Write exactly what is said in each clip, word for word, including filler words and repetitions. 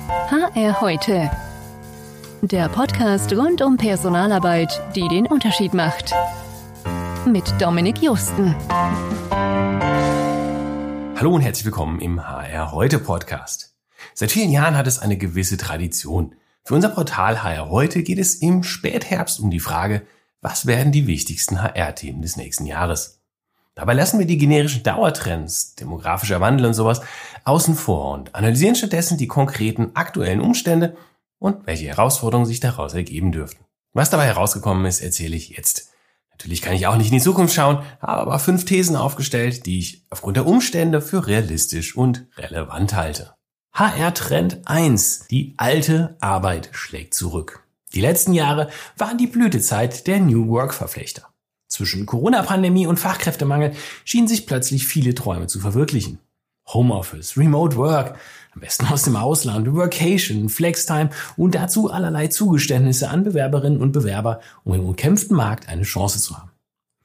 H R heute. Der Podcast rund um Personalarbeit, die den Unterschied macht. Mit Dominik Justen. Hallo und herzlich willkommen im H R heute Podcast. Seit vielen Jahren hat es eine gewisse Tradition. Für unser Portal H R heute geht es im Spätherbst um die Frage, was werden die wichtigsten H R-Themen des nächsten Jahres? Dabei lassen wir die generischen Dauertrends, demografischer Wandel und sowas außen vor und analysieren stattdessen die konkreten aktuellen Umstände und welche Herausforderungen sich daraus ergeben dürften. Was dabei herausgekommen ist, erzähle ich jetzt. Natürlich kann ich auch nicht in die Zukunft schauen, habe aber fünf Thesen aufgestellt, die ich aufgrund der Umstände für realistisch und relevant halte. H R-Trend eins. Die alte Arbeit schlägt zurück. Die letzten Jahre waren die Blütezeit der New Work-Verfechter. Zwischen Corona-Pandemie und Fachkräftemangel schienen sich plötzlich viele Träume zu verwirklichen. Homeoffice, Remote Work, am besten aus dem Ausland, Workation, Flextime und dazu allerlei Zugeständnisse an Bewerberinnen und Bewerber, um im umkämpften Markt eine Chance zu haben.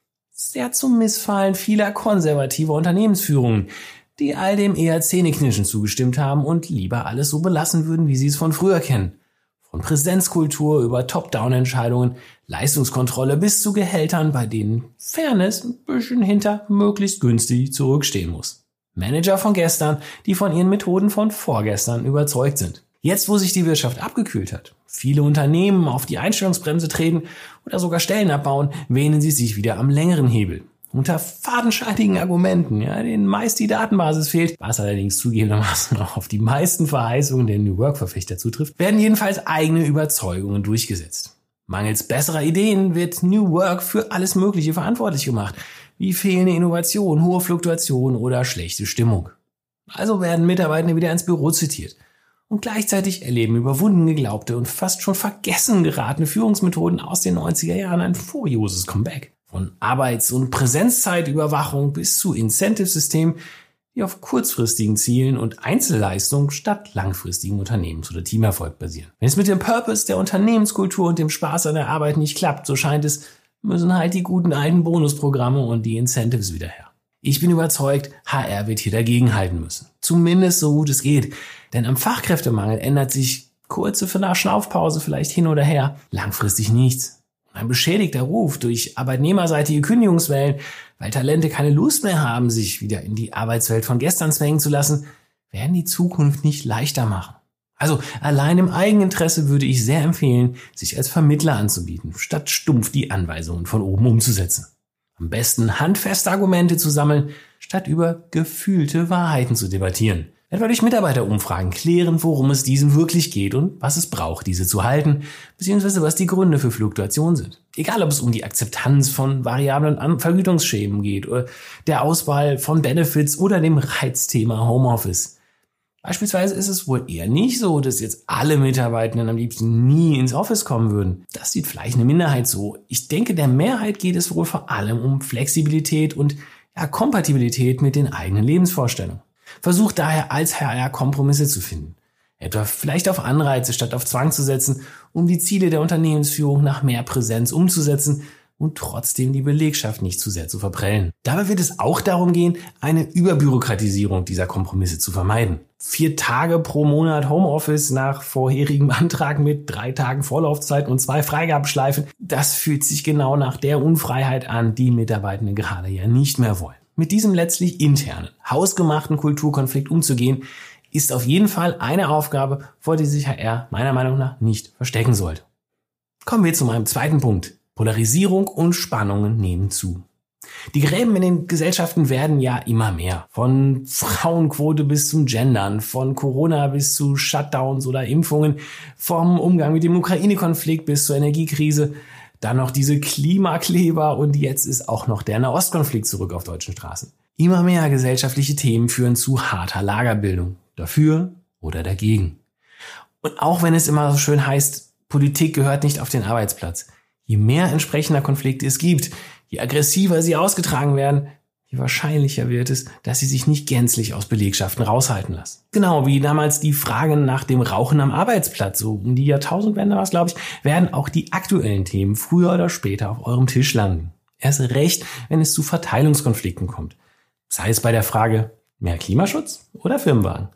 Sehr zum Missfallen vieler konservativer Unternehmensführungen, die all dem eher zähneknirschend zugestimmt haben und lieber alles so belassen würden, wie sie es von früher kennen. Von Präsenzkultur über Top-Down-Entscheidungen, Leistungskontrolle bis zu Gehältern, bei denen Fairness ein bisschen hinter möglichst günstig zurückstehen muss. Manager von gestern, die von ihren Methoden von vorgestern überzeugt sind. Jetzt, wo sich die Wirtschaft abgekühlt hat, viele Unternehmen auf die Einstellungsbremse treten oder sogar Stellen abbauen, wähnen sie sich wieder am längeren Hebel. Unter fadenscheinigen Argumenten, ja, denen meist die Datenbasis fehlt, was allerdings zugegebenermaßen auch auf die meisten Verheißungen der New Work-Verfechter zutrifft, werden jedenfalls eigene Überzeugungen durchgesetzt. Mangels besserer Ideen wird New Work für alles Mögliche verantwortlich gemacht, wie fehlende Innovation, hohe Fluktuation oder schlechte Stimmung. Also werden Mitarbeitende wieder ins Büro zitiert. Und gleichzeitig erleben überwunden geglaubte und fast schon vergessen geratene Führungsmethoden aus den neunziger Jahren ein furioses Comeback. Von Arbeits- und Präsenzzeitüberwachung bis zu Incentive-Systemen, die auf kurzfristigen Zielen und Einzelleistungen statt langfristigen Unternehmens- oder Teamerfolg basieren. Wenn es mit dem Purpose der Unternehmenskultur und dem Spaß an der Arbeit nicht klappt, so scheint es, müssen halt die guten alten Bonusprogramme und die Incentives wieder her. Ich bin überzeugt, H R wird hier dagegenhalten müssen. Zumindest so gut es geht. Denn am Fachkräftemangel ändert sich kurze Schnaufpause vielleicht hin oder her, langfristig nichts. Ein beschädigter Ruf durch arbeitnehmerseitige Kündigungswellen, weil Talente keine Lust mehr haben, sich wieder in die Arbeitswelt von gestern zwängen zu lassen, werden die Zukunft nicht leichter machen. Also allein im Eigeninteresse würde ich sehr empfehlen, sich als Vermittler anzubieten, statt stumpf die Anweisungen von oben umzusetzen. Am besten handfeste Argumente zu sammeln, statt über gefühlte Wahrheiten zu debattieren. Etwa durch Mitarbeiterumfragen klären, worum es diesen wirklich geht und was es braucht, diese zu halten, beziehungsweise was die Gründe für Fluktuation sind. Egal, ob es um die Akzeptanz von variablen Vergütungsschemen geht, oder der Auswahl von Benefits oder dem Reizthema Homeoffice. Beispielsweise ist es wohl eher nicht so, dass jetzt alle Mitarbeitenden am liebsten nie ins Office kommen würden. Das sieht vielleicht eine Minderheit so. Ich denke, der Mehrheit geht es wohl vor allem um Flexibilität und ja, Kompatibilität mit den eigenen Lebensvorstellungen. Versucht daher als H R Kompromisse zu finden. Etwa vielleicht auf Anreize statt auf Zwang zu setzen, um die Ziele der Unternehmensführung nach mehr Präsenz umzusetzen und trotzdem die Belegschaft nicht zu sehr zu verprellen. Dabei wird es auch darum gehen, eine Überbürokratisierung dieser Kompromisse zu vermeiden. Vier Tage pro Monat Homeoffice nach vorherigem Antrag mit drei Tagen Vorlaufzeit und zwei Freigabeschleifen, das fühlt sich genau nach der Unfreiheit an, die Mitarbeitende gerade ja nicht mehr wollen. Mit diesem letztlich internen, hausgemachten Kulturkonflikt umzugehen, ist auf jeden Fall eine Aufgabe, vor der sich H R meiner Meinung nach nicht verstecken sollte. Kommen wir zu meinem zweiten Punkt. Polarisierung und Spannungen nehmen zu. Die Gräben in den Gesellschaften werden ja immer mehr. Von Frauenquote bis zum Gendern, von Corona bis zu Shutdowns oder Impfungen, vom Umgang mit dem Ukraine-Konflikt bis zur Energiekrise. Dann noch diese Klimakleber und jetzt ist auch noch der Nahostkonflikt zurück auf deutschen Straßen. Immer mehr gesellschaftliche Themen führen zu harter Lagerbildung. Dafür oder dagegen. Und auch wenn es immer so schön heißt, Politik gehört nicht auf den Arbeitsplatz. Je mehr entsprechender Konflikte es gibt, je aggressiver sie ausgetragen werden, je wahrscheinlicher wird es, dass sie sich nicht gänzlich aus Belegschaften raushalten lassen. Genau wie damals die Fragen nach dem Rauchen am Arbeitsplatz, so um die Jahrtausendwende war es, glaube ich, werden auch die aktuellen Themen früher oder später auf eurem Tisch landen. Erst recht, wenn es zu Verteilungskonflikten kommt. Sei es bei der Frage, mehr Klimaschutz oder Firmenwagen?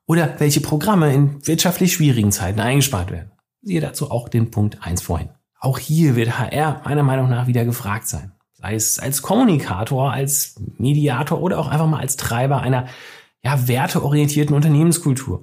Oder welche Programme in wirtschaftlich schwierigen Zeiten eingespart werden. Siehe dazu auch den Punkt eins vorhin. Auch hier wird H R meiner Meinung nach wieder gefragt sein. Sei es als Kommunikator, als Mediator oder auch einfach mal als Treiber einer ja, werteorientierten Unternehmenskultur.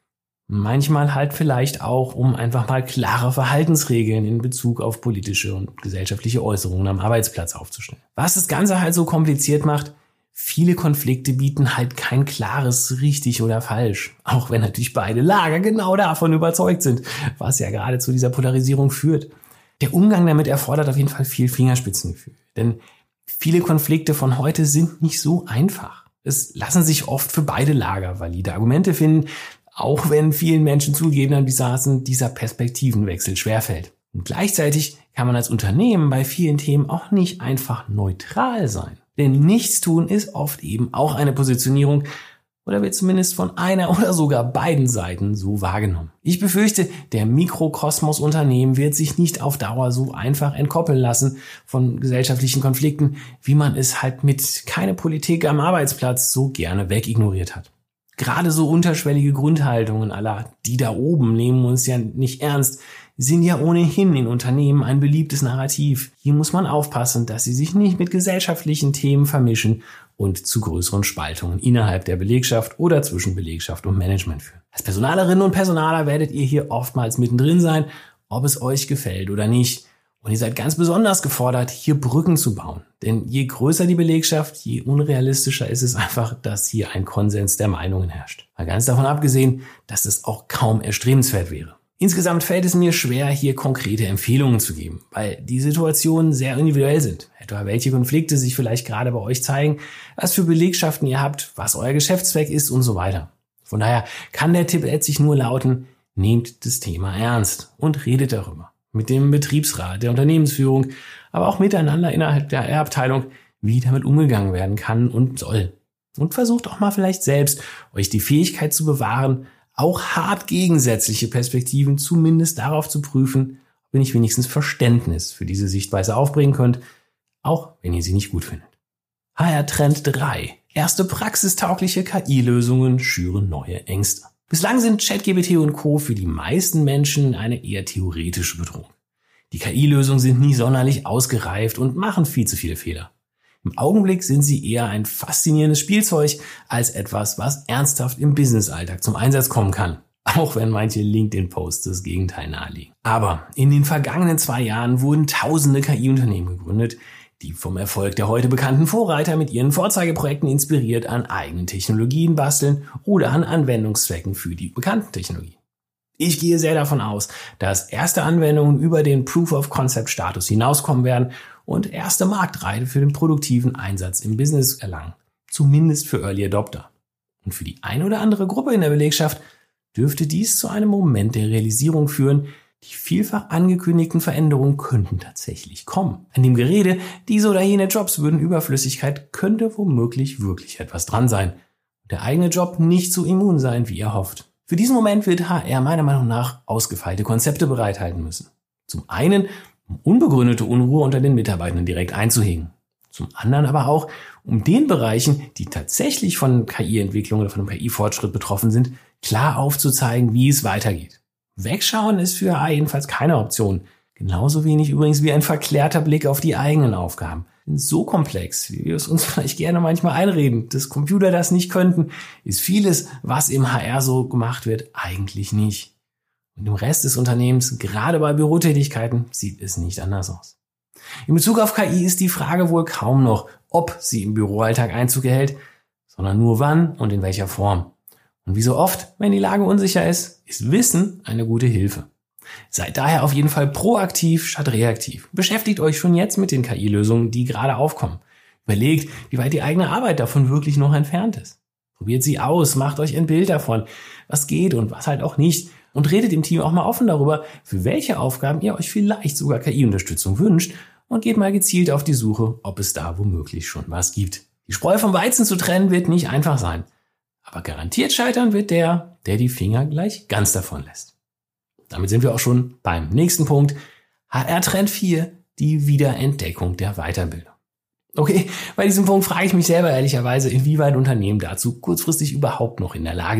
Manchmal halt vielleicht auch, um einfach mal klare Verhaltensregeln in Bezug auf politische und gesellschaftliche Äußerungen am Arbeitsplatz aufzustellen. Was das Ganze halt so kompliziert macht, viele Konflikte bieten halt kein klares richtig oder falsch. Auch wenn natürlich beide Lager genau davon überzeugt sind, was ja gerade zu dieser Polarisierung führt. Der Umgang damit erfordert auf jeden Fall viel Fingerspitzengefühl. Denn viele Konflikte von heute sind nicht so einfach. Es lassen sich oft für beide Lager valide Argumente finden, auch wenn vielen Menschen zugegebenermaßen dieser Perspektivenwechsel schwerfällt. Und gleichzeitig kann man als Unternehmen bei vielen Themen auch nicht einfach neutral sein. Denn Nichtstun ist oft eben auch eine Positionierung oder wird zumindest von einer oder sogar beiden Seiten so wahrgenommen. Ich befürchte, der Mikrokosmos Unternehmen wird sich nicht auf Dauer so einfach entkoppeln lassen von gesellschaftlichen Konflikten, wie man es halt mit keine Politik am Arbeitsplatz so gerne wegignoriert hat. Gerade so unterschwellige Grundhaltungen aller, die da oben nehmen uns ja nicht ernst, sind ja ohnehin in Unternehmen ein beliebtes Narrativ. Hier muss man aufpassen, dass sie sich nicht mit gesellschaftlichen Themen vermischen und zu größeren Spaltungen innerhalb der Belegschaft oder zwischen Belegschaft und Management führen. Als Personalerinnen und Personaler werdet ihr hier oftmals mittendrin sein, ob es euch gefällt oder nicht. Und ihr seid ganz besonders gefordert, hier Brücken zu bauen. Denn je größer die Belegschaft, je unrealistischer ist es einfach, dass hier ein Konsens der Meinungen herrscht. Mal ganz davon abgesehen, dass es auch kaum erstrebenswert wäre. Insgesamt fällt es mir schwer, hier konkrete Empfehlungen zu geben, weil die Situationen sehr individuell sind. Etwa welche Konflikte sich vielleicht gerade bei euch zeigen, was für Belegschaften ihr habt, was euer Geschäftszweck ist und so weiter. Von daher kann der Tipp letztlich nur lauten, nehmt das Thema ernst und redet darüber. Mit dem Betriebsrat, der Unternehmensführung, aber auch miteinander innerhalb der R Abteilung, wie damit umgegangen werden kann und soll. Und versucht auch mal vielleicht selbst, euch die Fähigkeit zu bewahren, auch hart gegensätzliche Perspektiven zumindest darauf zu prüfen, ob ihr nicht wenigstens Verständnis für diese Sichtweise aufbringen könnt, auch wenn ihr sie nicht gut findet. H R-Trend drei. Erste praxistaugliche K I-Lösungen schüren neue Ängste. Bislang sind ChatGPT und Co. für die meisten Menschen eine eher theoretische Bedrohung. Die K I-Lösungen sind nie sonderlich ausgereift und machen viel zu viele Fehler. Im Augenblick sind sie eher ein faszinierendes Spielzeug als etwas, was ernsthaft im Business-Alltag zum Einsatz kommen kann. Auch wenn manche LinkedIn-Posts das Gegenteil nahelegen. Aber in den vergangenen zwei Jahren wurden tausende K I-Unternehmen gegründet, die vom Erfolg der heute bekannten Vorreiter mit ihren Vorzeigeprojekten inspiriert an eigenen Technologien basteln oder an Anwendungszwecken für die bekannten Technologien. Ich gehe sehr davon aus, dass erste Anwendungen über den Proof-of-Concept-Status hinauskommen werden und erste Marktreife für den produktiven Einsatz im Business erlangen. Zumindest für Early Adopter. Und für die eine oder andere Gruppe in der Belegschaft dürfte dies zu einem Moment der Realisierung führen, die vielfach angekündigten Veränderungen könnten tatsächlich kommen. An dem Gerede, diese oder jene Jobs würden Überflüssigkeit, könnte womöglich wirklich etwas dran sein. Und der eigene Job nicht so immun sein, wie ihr hofft. Für diesen Moment wird H R meiner Meinung nach ausgefeilte Konzepte bereithalten müssen. Zum einen, um unbegründete Unruhe unter den Mitarbeitenden direkt einzuhegen. Zum anderen aber auch, um den Bereichen, die tatsächlich von K I-Entwicklung oder von einem K I-Fortschritt betroffen sind, klar aufzuzeigen, wie es weitergeht. Wegschauen ist für H R jedenfalls keine Option. Genauso wenig übrigens wie ein verklärter Blick auf die eigenen Aufgaben. Denn so komplex, wie wir es uns vielleicht gerne manchmal einreden, dass Computer das nicht könnten, ist vieles, was im H R so gemacht wird, eigentlich nicht. Und im Rest des Unternehmens, gerade bei Bürotätigkeiten, sieht es nicht anders aus. In Bezug auf K I ist die Frage wohl kaum noch, ob sie im Büroalltag Einzug erhält, sondern nur wann und in welcher Form. Und wie so oft, wenn die Lage unsicher ist, ist Wissen eine gute Hilfe. Seid daher auf jeden Fall proaktiv statt reaktiv. Beschäftigt euch schon jetzt mit den K I-Lösungen, die gerade aufkommen. Überlegt, wie weit die eigene Arbeit davon wirklich noch entfernt ist. Probiert sie aus, macht euch ein Bild davon, was geht und was halt auch nicht. Und redet im Team auch mal offen darüber, für welche Aufgaben ihr euch vielleicht sogar K I-Unterstützung wünscht und geht mal gezielt auf die Suche, ob es da womöglich schon was gibt. Die Spreu vom Weizen zu trennen wird nicht einfach sein. Aber garantiert scheitern wird der, der die Finger gleich ganz davon lässt. Damit sind wir auch schon beim nächsten Punkt. H R-Trend vier, die Wiederentdeckung der Weiterbildung. Okay, bei diesem Punkt frage ich mich selber ehrlicherweise, inwieweit Unternehmen dazu kurzfristig überhaupt noch in der Lage sind.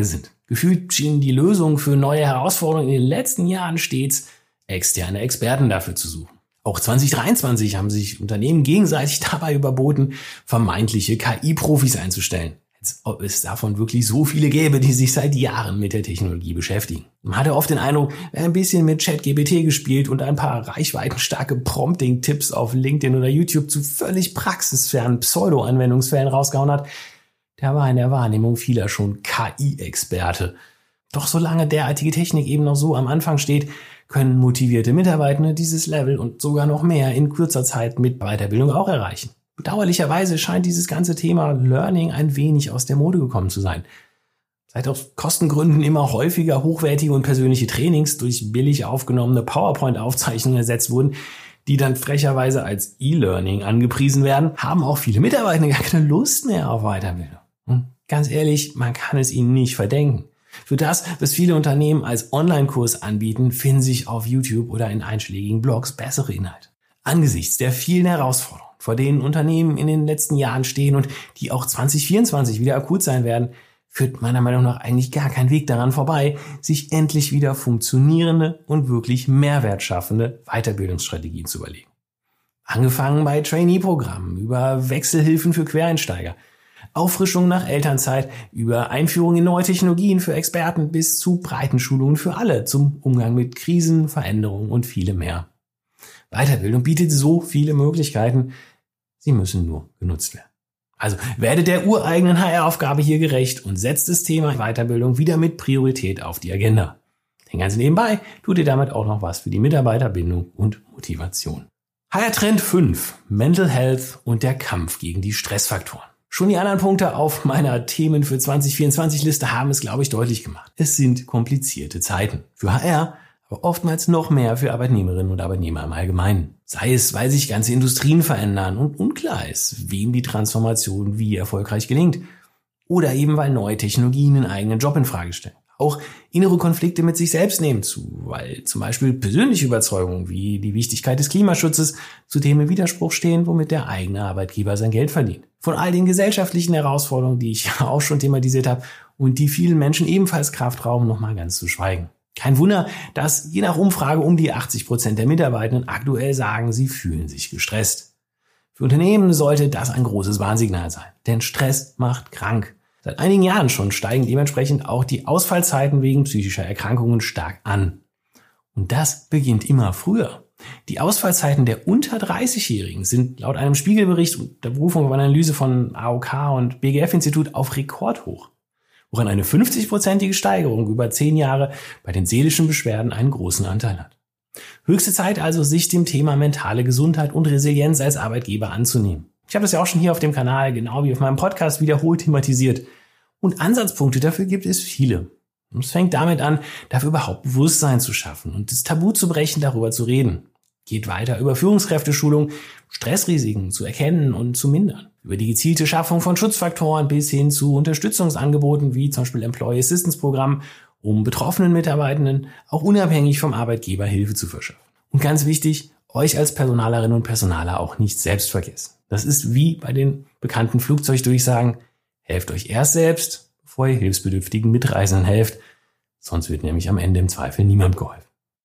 Gefühlt schienen die Lösungen für neue Herausforderungen in den letzten Jahren stets externe Experten dafür zu suchen. Auch zwanzig dreiundzwanzig haben sich Unternehmen gegenseitig dabei überboten, vermeintliche K I-Profis einzustellen. Als ob es davon wirklich so viele gäbe, die sich seit Jahren mit der Technologie beschäftigen. Man hatte oft den Eindruck, wer ein bisschen mit ChatGPT gespielt und ein paar reichweitenstarke Prompting-Tipps auf LinkedIn oder YouTube zu völlig praxisfernen Pseudo-Anwendungsfällen rausgehauen hat, der war in der Wahrnehmung vieler schon K I-Experte. Doch solange derartige Technik eben noch so am Anfang steht, können motivierte Mitarbeitende dieses Level und sogar noch mehr in kurzer Zeit mit Weiterbildung auch erreichen. Bedauerlicherweise scheint dieses ganze Thema Learning ein wenig aus der Mode gekommen zu sein. Seit aus Kostengründen immer häufiger hochwertige und persönliche Trainings durch billig aufgenommene PowerPoint-Aufzeichnungen ersetzt wurden, die dann frecherweise als E-Learning angepriesen werden, haben auch viele Mitarbeitende gar keine Lust mehr auf Weiterbildung. Und ganz ehrlich, man kann es ihnen nicht verdenken. Für das, was viele Unternehmen als Online-Kurs anbieten, finden sich auf YouTube oder in einschlägigen Blogs bessere Inhalte. Angesichts der vielen Herausforderungen, vor denen Unternehmen in den letzten Jahren stehen und die auch zwanzig vierundzwanzig wieder akut sein werden, führt meiner Meinung nach eigentlich gar kein Weg daran vorbei, sich endlich wieder funktionierende und wirklich mehrwertschaffende Weiterbildungsstrategien zu überlegen. Angefangen bei Trainee-Programmen, über Wechselhilfen für Quereinsteiger, Auffrischung nach Elternzeit, über Einführung in neue Technologien für Experten bis zu Breitenschulungen für alle zum Umgang mit Krisen, Veränderungen und vielem mehr. Weiterbildung bietet so viele Möglichkeiten, sie müssen nur genutzt werden. Also werde der ureigenen H R-Aufgabe hier gerecht und setzt das Thema Weiterbildung wieder mit Priorität auf die Agenda. Denn ganz nebenbei tut ihr damit auch noch was für die Mitarbeiterbindung und Motivation. H R-Trend fünf, Mental Health und der Kampf gegen die Stressfaktoren. Schon die anderen Punkte auf meiner Themen für zwanzig vierundzwanzig Liste haben es, glaube ich, deutlich gemacht. Es sind komplizierte Zeiten. Für H R, aber oftmals noch mehr für Arbeitnehmerinnen und Arbeitnehmer im Allgemeinen. Sei es, weil sich ganze Industrien verändern und unklar ist, wem die Transformation wie erfolgreich gelingt. Oder eben, weil neue Technologien den eigenen Job in Frage stellen. Auch innere Konflikte mit sich selbst nehmen zu, weil zum Beispiel persönliche Überzeugungen wie die Wichtigkeit des Klimaschutzes zu dem im Widerspruch stehen, womit der eigene Arbeitgeber sein Geld verdient. Von all den gesellschaftlichen Herausforderungen, die ich ja auch schon thematisiert habe und die vielen Menschen ebenfalls Kraft rauben, nochmal ganz zu schweigen. Kein Wunder, dass je nach Umfrage um die achtzig Prozent der Mitarbeitenden aktuell sagen, sie fühlen sich gestresst. Für Unternehmen sollte das ein großes Warnsignal sein, denn Stress macht krank. Seit einigen Jahren schon steigen dementsprechend auch die Ausfallzeiten wegen psychischer Erkrankungen stark an. Und das beginnt immer früher. Die Ausfallzeiten der unter dreißigjährigen sind laut einem Spiegelbericht und der Berufung auf eine Analyse von A O K und B G F-Institut auf Rekordhoch, woran eine fünfzig-prozentige Steigerung über zehn Jahre bei den seelischen Beschwerden einen großen Anteil hat. Höchste Zeit also, sich dem Thema mentale Gesundheit und Resilienz als Arbeitgeber anzunehmen. Ich habe das ja auch schon hier auf dem Kanal, genau wie auf meinem Podcast, wiederholt thematisiert. Und Ansatzpunkte dafür gibt es viele. Und es fängt damit an, dafür überhaupt Bewusstsein zu schaffen und das Tabu zu brechen, darüber zu reden. Geht weiter über Führungskräfteschulung, Stressrisiken zu erkennen und zu mindern. Über die gezielte Schaffung von Schutzfaktoren bis hin zu Unterstützungsangeboten wie zum Beispiel Employee Assistance Programm, um betroffenen Mitarbeitenden auch unabhängig vom Arbeitgeber Hilfe zu verschaffen. Und ganz wichtig, euch als Personalerinnen und Personaler auch nicht selbst vergessen. Das ist wie bei den bekannten Flugzeugdurchsagen: Helft euch erst selbst, bevor ihr hilfsbedürftigen Mitreisenden helft. Sonst wird nämlich am Ende im Zweifel niemand geholfen.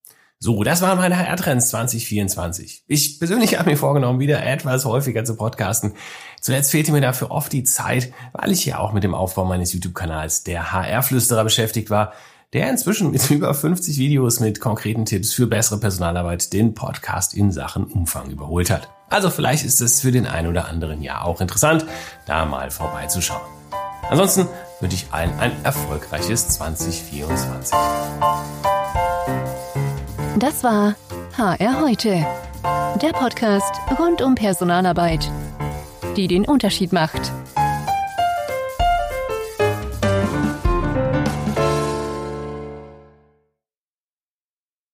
So, das waren meine H R-Trends zwanzig vierundzwanzig. Ich persönlich habe mir vorgenommen, wieder etwas häufiger zu podcasten. Zuletzt fehlte mir dafür oft die Zeit, weil ich ja auch mit dem Aufbau meines YouTube-Kanals der H R-Flüsterer beschäftigt war, der inzwischen mit über fünfzig Videos mit konkreten Tipps für bessere Personalarbeit den Podcast in Sachen Umfang überholt hat. Also vielleicht ist es für den einen oder anderen ja auch interessant, da mal vorbeizuschauen. Ansonsten wünsche ich allen ein erfolgreiches zwanzig vierundzwanzig. Das war H R heute, der Podcast rund um Personalarbeit, die den Unterschied macht.